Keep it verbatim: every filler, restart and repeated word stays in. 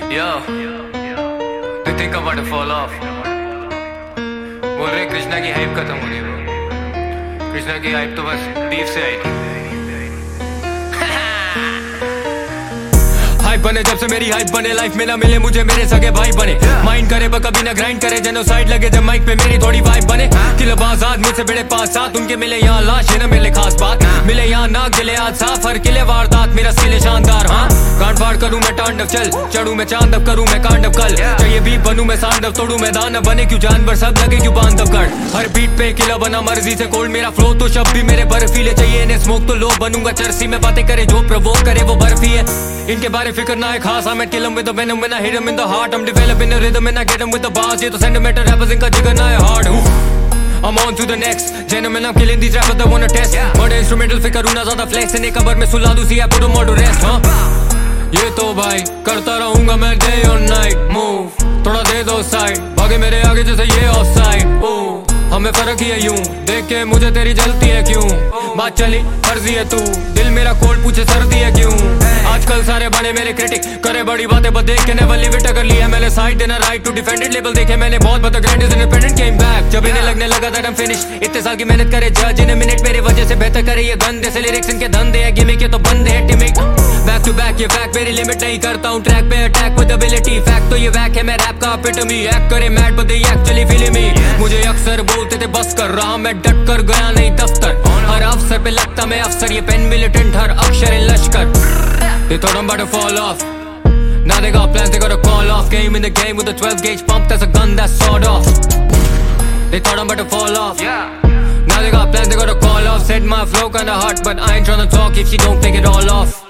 Yo, they think I'm about to fall off. बोल रहे कृष्णा की हाइप खत्म हो गई ब्रो। कृष्णा की हाइप तो बस बीफ से आई थी। हाइप बने जब से मेरी हाइप बने, लाइफ में ना मिले मुझे मेरे सगे भाई बने। माइंड करे पर कभी ना ग्राइंड करे, जेनोसाइड लगे जब माइक पे मेरी थोड़ी वाइब बने। किलब आजाद मुझसे बड़े पास साथ, उनके मिले यहाँ लाश न मिले खास बात। मिले यहाँ नाक गिले आज साफ, हर किले वारदात मेरा स्किल शानदार। हाँ गांड फाड़ करूँ मैं तांडव, चल चढ़ू मैं चांदव, करूँ मैं कांडव कल। चाहिए बीप बनूं मैं सांडव, तोड़ू मैं दानव, बने क्यों जानवर सब लगे क्यों बांधव गढ़। हर बीट पे किला बना मर्जी से कोल्ड, मेरा फ्लो तो शब्द भी मेरे बर्फीले। चाहिए इन्हें स्मोक तो लो बनूंगा चर्सी में, बातें करे जो प्रवोक करे वो बर्फी है। इनके बारे फिक्र ना है खास, I'm kill 'em with the venom when I hit 'em in the heart. I'm developing a rhythm and I get 'em with the bars. ये तो sentimental rappers इनका जिगर ना है hard. I'm on to the next. Gentlemen, I'm killing these rappers that wanna test. Murder instrumental फिर करूँ ना ज़्यादा flex, इन्हें कबर में सुला दूँ सी I put 'em all to rest. हाँ ये तो भाई करता रहूँगा मैं day or night. Move थोड़ा दे दो side, भागे मेरे आगे जैसे ये offside. Oh हमें फर्क ही है यूं, देख के मुझे तेरी जलती है क्यों। बात चली फर्जी है तू, दिल मेरा कोल्ड पूछे सर्दी है क्यों। आजकल सारे बने मेरे क्रिटिक, करे बड़ी बातें बस देख के नेवर लिव इट। कर लिया मैंने साइड देना राइट टू डिफेंडेड, लेवल देखे मैंने बहुत बता grand is independent came back. जब इन्हें लगने लगा दैट आई एम फिनिश्ड, इतने साल की मेहनत करे जज इन मिनट मेरे वजह से बेहतर करे ये गंदे से लिरिक्स। इनके धंधे है गिमिक ये तो बंदे है टिमिक। बैक टू बैक ये फैक्ट मेरी लिमिट नहीं करता हूँ ट्रैक पे अटैक विद एबिलिटी। फैक्ट तो ये वैक है मैं रैप का एपिटमी, एक्ट करे mad but they actually feeling me. मुझे अक्सर बोलते थे बस कर रहा मैं डट कर गया नहीं दफ्तर, हर अफसर पे लगता मैं अफसर। ये पेन मिलिटेंट हर अक्षर है लश्कर। They thought I'm about to fall off, now they got plans they gotta call off. Game in the game with a twelve gauge pump, that's a gun that's sawed off. They thought I'm about to fall off, now they got plans they gotta call off. Said my flow kinda hot but I ain't tryna talk if she don't take it all off.